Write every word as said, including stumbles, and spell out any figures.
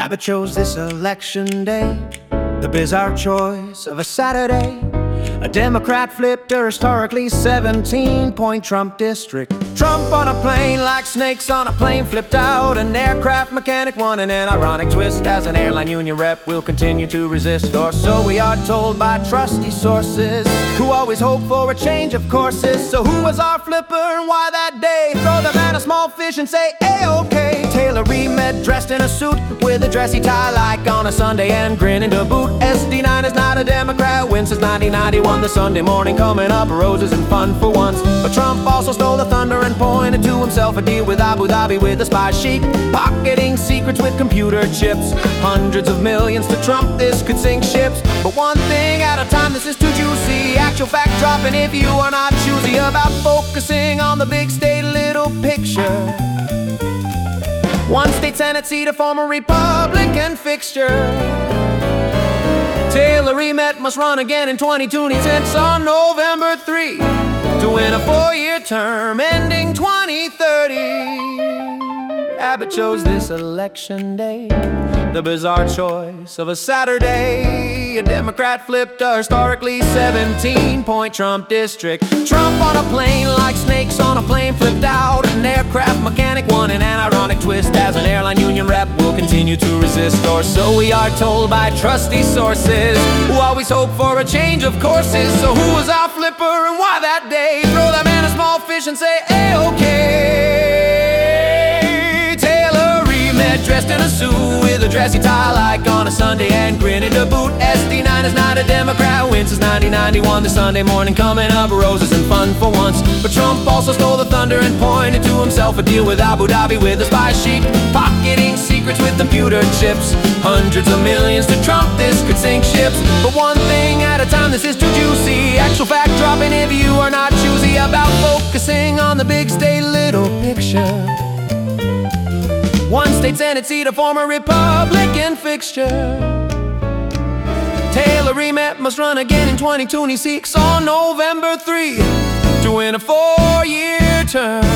Abbott chose this election day the bizarre choice of a Saturday. A Democrat flipped a historically seventeen-point Trump district. Trump on a plane like snakes on a plane flipped out. An aircraft mechanic won an ironic twist. As an airline union rep, we'll continue to resist, or so we are told by trusty sources who always hope for a change of courses. So who was our flipper and why that day? Throw the man a small fish and say, A-OK. Taylor Remed dressed in a suit with a dressy tie like on a Sunday and grinning to boot. S D nine is not a Democrat, win since nineteen ninety-one. The Sunday morning coming up, roses and fun for once. But Trump also stole the thunder and pointed to himself a deal with Abu Dhabi with a spy sheik, pocketing secrets with computer chips. Hundreds of millions to Trump, this could sink ships. But one thing at a time, this is too juicy. Actual fact dropping if you are not choosy about focusing on the big state little picture. One state Senate seat, a former Republican fixture. Taylor Remed must run again in twenty twenty-six on November third to win a four-year term ending twenty thirty. Abbott chose this election day the bizarre choice of a Saturday. A Democrat flipped a historically seventeen-point Trump district. Trump on a plane like snakes on a plane flipped out. An aircraft mechanic won an ironic twist. As an airline union rep, we'll continue to resist, or so we are told by trusty sources who always hope for a change of courses. So who was our flipper and why that day? Throw that man a small fish and say, A-OK. Dressed in a suit with a dressy tie like on a Sunday and grinning to boot. S D nine is not a Democrat, win since nineteen ninety-one. The Sunday morning coming up, roses and fun for once. But Trump also stole the thunder and pointed to himself a deal with Abu Dhabi with a spy sheik, pocketing secrets with computer chips. Hundreds of millions to Trump, this could sink ships. But one thing at a time, this is too juicy. Actual fact dropping if you are not choosy about focusing on the big state little picture. One state Senate seat, a former Republican fixture. Taylor Remed must run again in twenty twenty-six on November third to win a four-year term